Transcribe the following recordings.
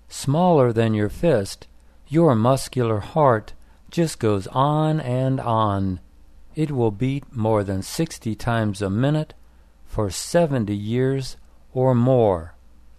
smaller than your fist, your muscular heart just goes on and on. It will beat more than 60 times a minute for 70 years or more.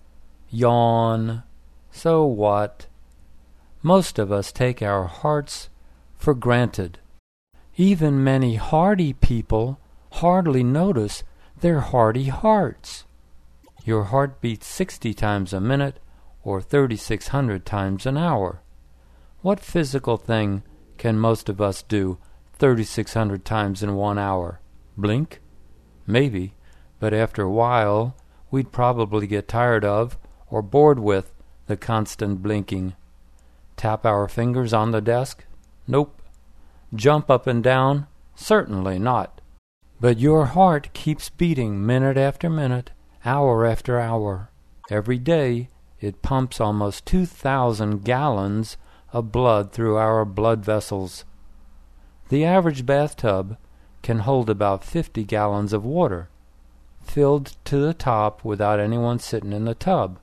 Yawn. So what? Most of us take our hearts for granted. Even many hearty people hardly notice their hearty hearts. Your heart beats 60 times a minute or 3,600 times an hour. What physical thing can most of us do 3,600 times in 1 hour? Blink? Maybe, but after a while we'd probably get tired of or bored with the constant blinking. Tap our fingers on the desk? Nope. Jump up and down? Certainly not. But your heart keeps beating minute after minute, hour after hour. Every day it pumps almost 2,000 gallons of blood through our blood vessels. The average bathtub can hold about 50 gallons of water, filled to the top without anyone sitting in the tub.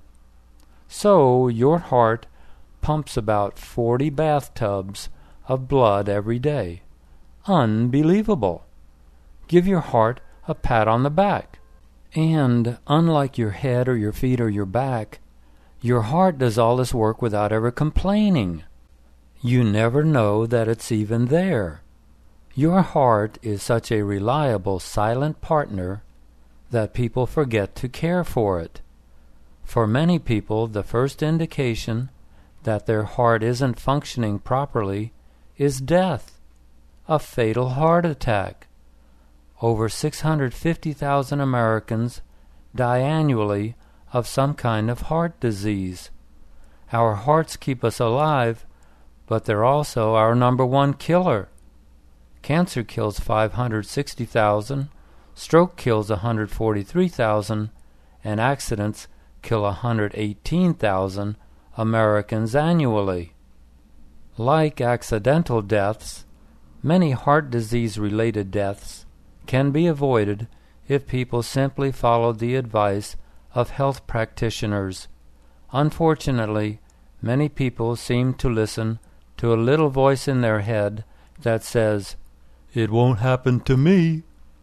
So your heart pumps about 40 bathtubs of blood every day. Unbelievable! Give your heart a pat on the back. And unlike your head or your feet or your back, your heart does all this work without ever complaining. You never know that it's even there. Your heart is such a reliable, silent partner that people forget to care for it. For many people, the first indication that their heart isn't functioning properly is death, a fatal heart attack. Over 650,000 Americans die annually of some kind of heart disease. Our hearts keep us alive, but they're also our number one killer. Cancer kills 560,000, stroke kills 143,000, and accidents kill 118,000 Americans annually. Like accidental deaths, many heart disease-related deaths can be avoided if people simply followed the advice of health practitioners. Unfortunately, many people seem to listen to a little voice in their head that says, "It won't happen to me."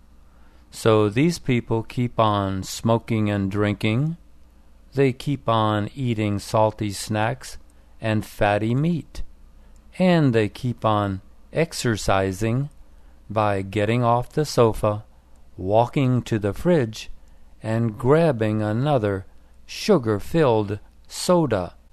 So these people keep on smoking and drinking. They keep on eating salty snacks and fatty meat. And they keep on exercising by getting off the sofa, walking to the fridge, and grabbing another sugar-filled soda.